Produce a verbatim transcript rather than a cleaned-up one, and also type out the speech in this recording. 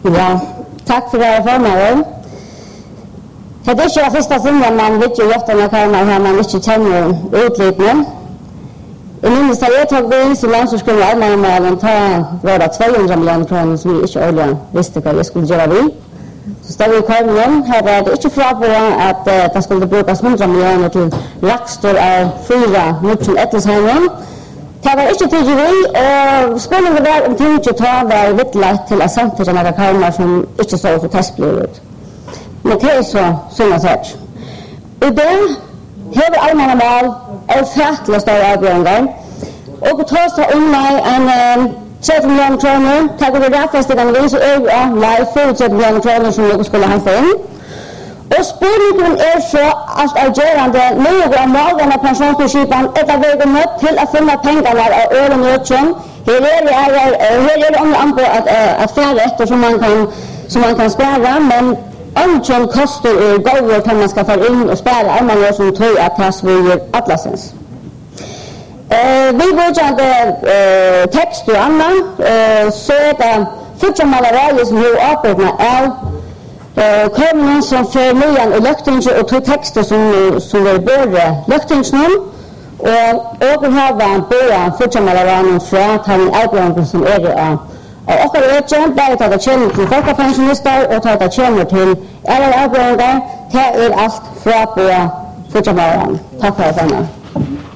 Ja, tack för det här förmånen. Det är inte första sidan man vet ju ofta när man har man inte känner utlitningen. I minst har jag tagit in så långt så skulle jag med mig ta våra tvåhundra miljoner kronor som vi inte oljan visste vad jag skulle göra vi. Så står vi i korgen, här är det inte fra på att det skulle brukas hundra miljoner till lagstor av fyra mot Ettelsheimen. Det var ikke tidlig vi, og spørsmålet var om ting ikke tar var vittlet til at samtidig med kalmar som ikke står for testblivet. Men det er så sånn at sett. Og det hever allmänna mål og fattelig større avgjøringer. Og på torsdag om meg en tretti millioner kroner, takk for rettfestigene vi, så er vi live for tretti millioner kroner som vi skulle hente inn. Og spørsmålet er så alt avgjørende noe av målene av pensjonsprincipen etter vi er nødt til å finne pengene av øren og øtjen. Her er det om an på at, at færre etter som man kan, som man kan spære, men øtjen koster i gåver til man skal få inn og spære om man gjør som tror at det svir atlasens. Uh, vi bruker uh, tekst og annet, uh, så er det fortsatt maleri som er åpnet av Uh, kommunen som får nyan og løgtinger og to tekster som, som er både løgtingene og overhavet både fortsammalaranene fra den avgjørelsen som er av og akkurat vet ikke, bare tatt det kommer til folkepensjonister og tatt det kommer til alle avgjørelser, det er alt fra både fortsammalaranene. Takk for det.